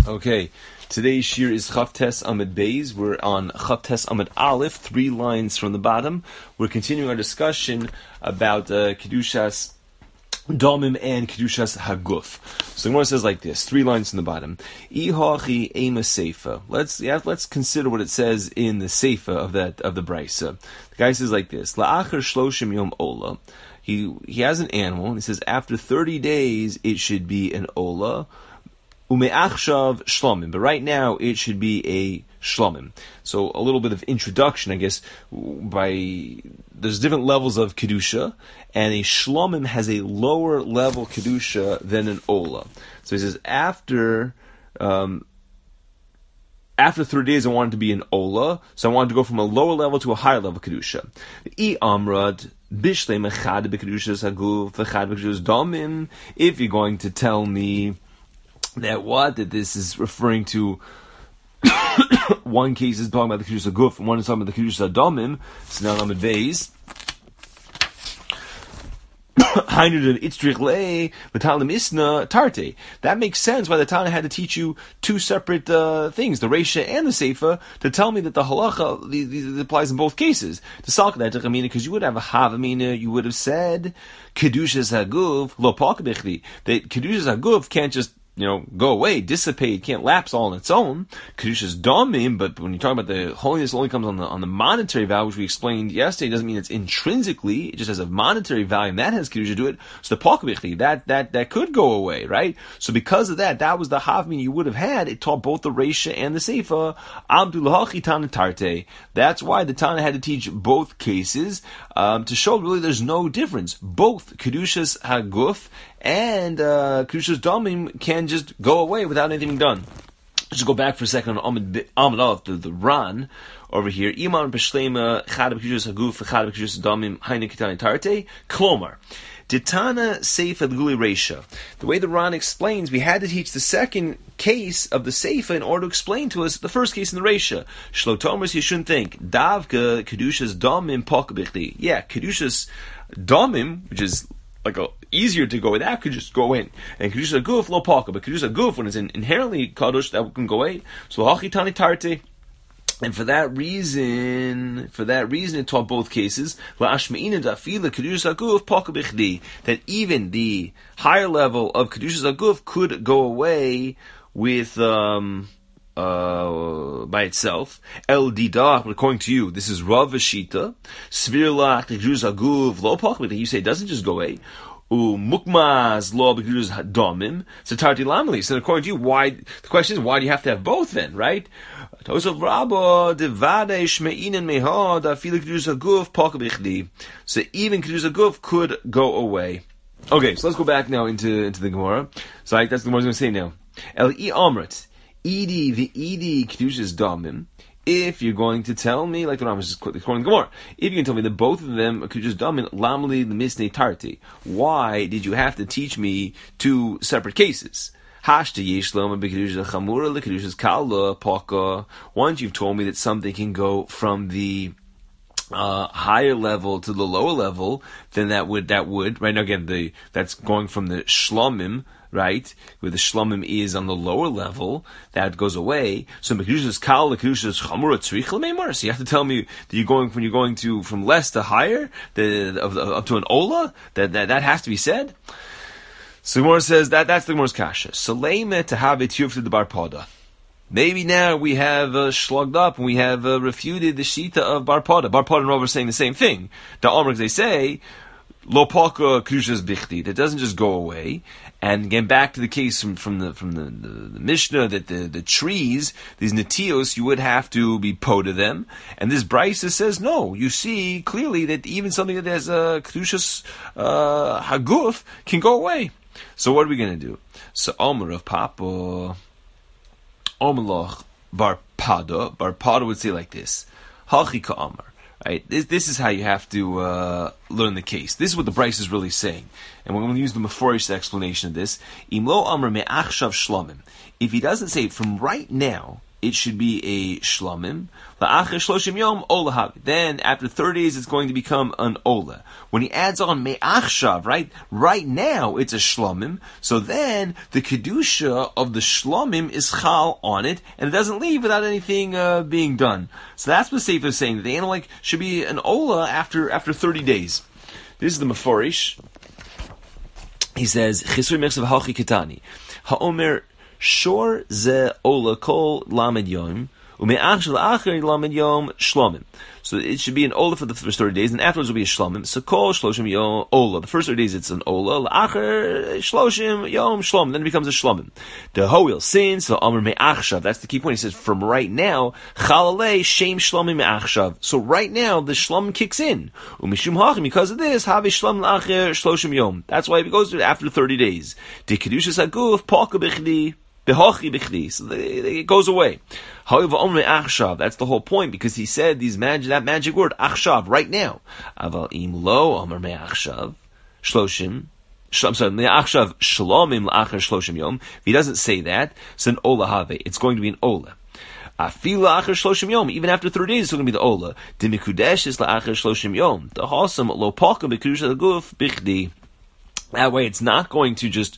Okay, today's shir is Chavtes Amid Beis. We're on Chavtes Amid Aleph, 3 lines from the bottom. We're continuing our discussion about Kedushas Domim and Kedushas Haguf. So the Gemara says like this, 3 lines from the bottom. Ihachi Ema Seifa. Let's consider what it says in the Seifa of the Brisa. The guy says like this, La'achar Shloshim Yom Ola. He has an animal, and he says after 30 days it should be an Ola. Ume'achshav shlomim, but right now it should be a shlomim. So a little bit of introduction, I guess. There's different levels of kedusha, and a shlomim has a lower level kedusha than an ola. So he says after 30 days I wanted to be an ola, so I wanted to go from a lower level to a higher level kedusha. I amrad. If you're going to tell me that this is referring to one case is talking about the Kedusha Guf and one is talking about the Kedusha Domim, so now I'm at Beis. That makes sense why the Tana had to teach you 2 separate things, the Reisha and the Seifa, to tell me that the halacha applies in both cases. To salk that because you would have a havamina, you would have said Kedushas Haguf lo pakabechli, that Kedushas Haguf can't just go away, dissipate, can't lapse all on its own. Kedusha's domim, but when you talk about the holiness, only comes on the monetary value, which we explained yesterday. It doesn't mean it's intrinsically; it just has a monetary value, and that has kedusha to it. So the pakabechli, that could go away, right? So because of that was the havmin you would have had. It taught both the reisha and the seifa. Abdulahachi Tana Tarte. That's why the Tana had to teach both cases to show really there's no difference. Both Kedushas Haguf and Kedushas Domim can just go away without anything done. Just go back for a second on Amid Aleph, the Ran over here. Iman b'shlema chad b'Kedushas Haguf chad b'Kedushas Domim hayne kitani tarte klomar. Ditana Seifa Guli Reisha. The way the Ran explains, we had to teach the second case of the Seifa in order to explain to us the first case in the Reisha. Shlotomers, you shouldn't think. Davka Kedushas Domim Pokabichli. Yeah, Kedushas Domim, which is easier to go with, that could just go in. And Kedusha Guf lo paka, but Kedusha Guf, when it's inherently kadosh, that can go away. So hachitani tarte. And for that reason, it taught both cases. That even the higher level of Kedusha Guf could go away with by itself. El didach, according to you, this is Rav Vashita. Svirlach Kedusha Guf lo paka. You say it doesn't just go away. Mukmaz law b'kedusas domim. So tarti lamali. So according to you, why? The question is, why do you have to have both then, right? Tosaf Rabba devade shmeinen meha da fila kedusas guf pakabichli. So even kedusas guf could go away. Okay, so let's go back now into the Gemara. So that's the Gemara's going to say now. El I amrat idi v'idi kedusas domim. If you're going to tell me, like the Rambam is quoting the Gemara, if you can tell me that both of them could just domin lamli l'misnei tarti, why did you have to teach me 2 separate cases? Hashta yeshlom b'kedusha chamura l'kedusha kala paka. Once you've told me that something can go from the higher level to the lower level, then that would right now again that's going from the shlomim, right, where the shlomim is on the lower level, that goes away. So Kedusha's kal, the Kedusha's chamura tzrich l'meimar. So you have to tell me that you're going from less to higher, up to an ola, that has to be said. So the Gemara says that's the Gemara's kasha. Saleme to have it to the bar pada. Maybe now we have slugged up and we have refuted the shita of Bar Pada. Bar Pada and Rav are saying the same thing. The Amr, they say, lo paka kedushas bichti, that doesn't just go away. And again, back to the case from the Mishnah, that the trees, these netios, you would have to be poda them. And this Brisa says, no, you see clearly that even something that has a kedushas haguf can go away. So what are we going to do? So Amr of Papa... Omelach Bar Pada would say like this: Hachi Ka'amar. Right? This is how you have to learn the case. This is what the Bryce is really saying, and we're going to use the Meforish explanation of this. Imlo Amar me'achshav shlomim. If he doesn't say it from right now, it should be a shlamim. La'achar shloshim yom ola. Then after 30 days, it's going to become an ola. When he adds on me'achshav, right now it's a shlamim. So then the kedusha of the shlamim is chal on it, and it doesn't leave without anything being done. So that's what Sefer is saying. The animal should be an ola after 30 days. This is the Meforish. He says, Chisur Mechsav Hachi Ketani. Ha'omer Shor Ze Ola Kol Lamed Yom Ume'ach Shel Acher Lamed Yom Shlomim. So it should be an Ola for the first 30 days, and afterwards will be a Shlomim. So Kol Shloshim Yom Ola. The first 30 days it's an Ola. La'acher Shloshim Yom Shlomim. Then it becomes a Shlomim. The Hoil since so Omer Me'achshav. That's the key point. He says from right now Chalalei Shem Shlomim Me'achshav. So right now the Shlomim kicks in. Umishum Hachim, because of this Have Shlom La'acher Shloshim Yom. That's why it goes to after 30 days. The Kedushas Haguf Palka B'chdi. So it goes away. However, that's the whole point, because he said that magic word, achshav, right now. Aval im lo omer me'achshav, shloshim, me'achshav shlomim la'achar shloshim yom. If he doesn't say that, it's an ola have. It's going to be an ola. Afila achar shloshim yom. Even after 30 days, it's going to be the ola. Dimikudesh is la'achar shloshim yom. The hosam lo palka b'kedusha guf bichdi. That way, it's not going to just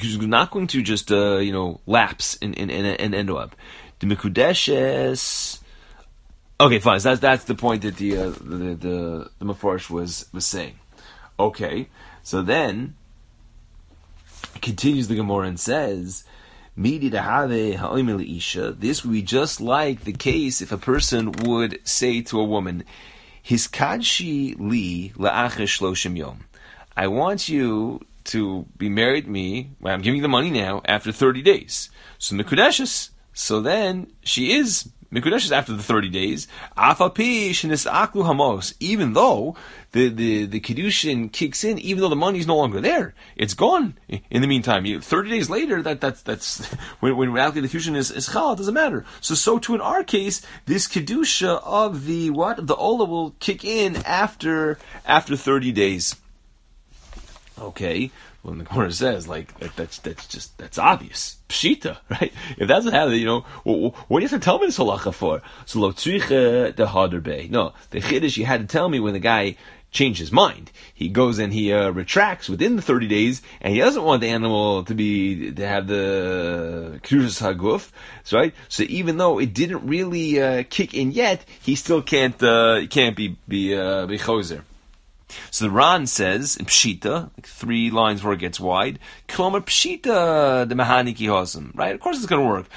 lapse and end up. The Mekudeshes. Okay, fine. So that's the point that the Meforish was saying. Okay, so then continues the Gemara and says, "Midi dahave ha'omer leisha." This would be just like the case if a person would say to a woman, "Hiskadshi li la'achar shloshim yom." I want you to be married to me, I'm giving you the money now, after 30 days. So Mekudeshes. So then, she is Mekudeshes after the 30 days. Afapi shenisaklu hamos. Even though the Kedushin kicks in, even though the money is no longer there. It's gone in the meantime. 30 days later, that's when reality the Kedushin is chal, it doesn't matter. So too in our case, this Kedusha of the Ola will kick in after 30 days. Okay, well, the Gemara says that's obvious, pshita, right? If that's what happens, what do you have to tell me this halacha for? So lo tzricha the hader. No, the chiddush you had to tell me when the guy changed his mind. He goes and he retracts within the 30 days, and he doesn't want the animal to have the kedushas haguf, right? So even though it didn't really kick in yet, he still can't be choser. So the Ran says in Pshita, 3 lines before it gets wide, Klomer Pshita the Mahaniki Hosam, right? Of course it's going to work.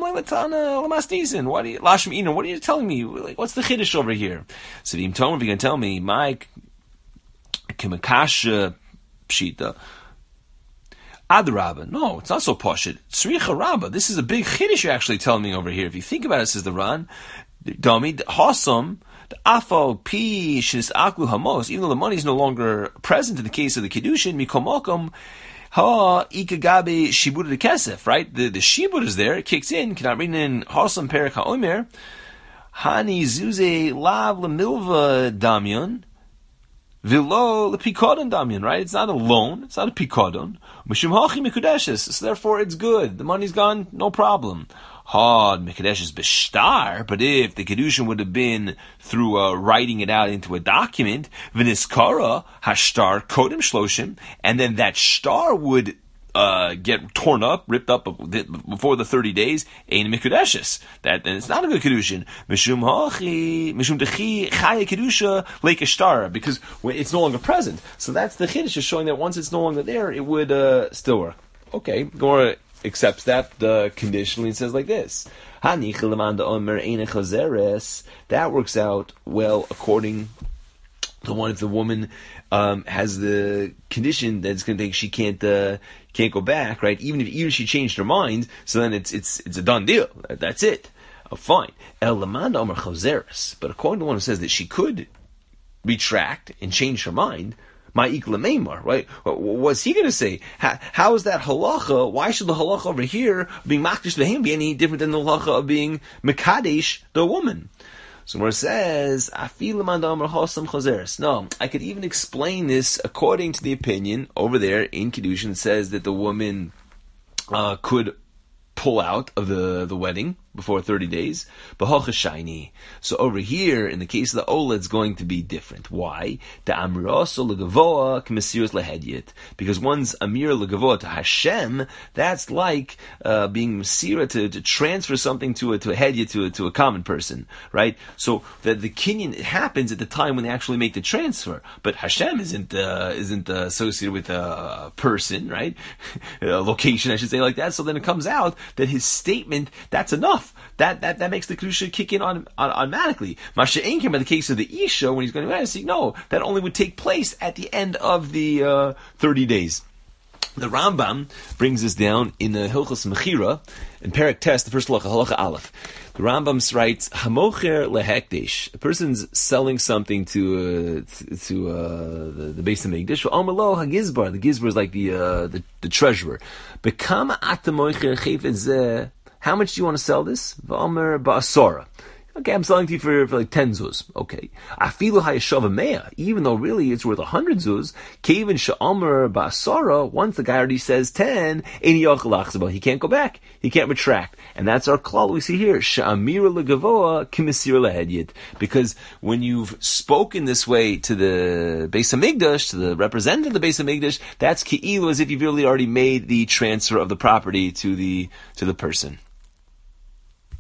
What are you telling me? What's the chiddush over here? So if you're going to tell me, Mike, Kimakasha Pshita, Adrabah. No, it's not so poshut. Tzricha Rabba. This is a big chiddush you're actually telling me over here. If you think about it, says the Ran, Dami Hosam. Afal pi aklu hamos, even though the money is no longer present in the case of the kedushin, mikomokom ha ikagabe shibud de kesef, right? The shibud is there, it kicks in. Can I bring in hasam perik haomer hani zuze lav lemilva damyon vilo lepikodon damyon, right? It's not a loan, it's not a pikodon. Mishum hachi mikudeshes, so therefore it's good. The money's gone, no problem. Hard Mekadesh is b'shtar, but if the kedushin would have been through writing it out into a document, v'niskara hashtar kodem shloshim, and then that shtar would get torn up, ripped up before the 30 days. Ein Mekudeshes. Then it's not a good kedushin. Mishum dechi chaya kedusha like a shtar, because it's no longer present. So that's the chiddush, is showing that once it's no longer there, it would still work. Okay, Gemara accepts that conditionally and says like this. That works out well according to one if the woman has the condition that it's going to take, she can't go back, right? Even if she changed her mind, so then it's a done deal. That's it. Fine. But according to one who says that she could retract and change her mind, Ma'ikla Meimar, right? What's he going to say? How is that halacha? Why should the halacha over here, being makdish to him, be any different than the halacha of being mekadesh the woman? So where it says, no, I could even explain this according to the opinion over there in Kedushin. It says that the woman could pull out of the wedding, before 30 days. B'hochashayni. So over here, in the case of the Ola, it's going to be different. Why? The Amiraso Legavoa K'mesiros Lehedyet. Because one's Amir Legavoa to Hashem, that's like being Mesira to transfer something to a Hedyet, to a common person, right? So that the Kinyan happens at the time when they actually make the transfer. But Hashem isn't associated with a person, right? A location, I should say, like that. So then it comes out that his statement, that's enough. That makes the Kedusha kick in automatically. Masha'en came in the case of the Isha, when he's going to say, no, that only would take place at the end of the 30 days. The Rambam brings this down in the Hilchos Mechira, in Perek Tes, the first halacha Aleph. The Rambam writes, Hamocher lehekdesh. A person's selling something to the Beis Hamikdash. Amalo hagizbar. The gizbar is like the treasurer. Bekama atamocher chayfet zeh. How much do you want to sell this? V'amer ba'asora. Okay, I'm selling to you for like 10 zuz. Okay. Afilu hayashava mea. Even though really it's worth 100 zuz. Kevin sha'amer ba'asora. Once the guy already says 10, he can't go back. He can't retract. And that's our klal we see here. Sha'amira legavoa kimisir lehedyet. Because when you've spoken this way to the Beis Hamikdash, to the representative of the Beis Hamikdash, that's ki'ilu, as if you've really already made the transfer of the property to the person.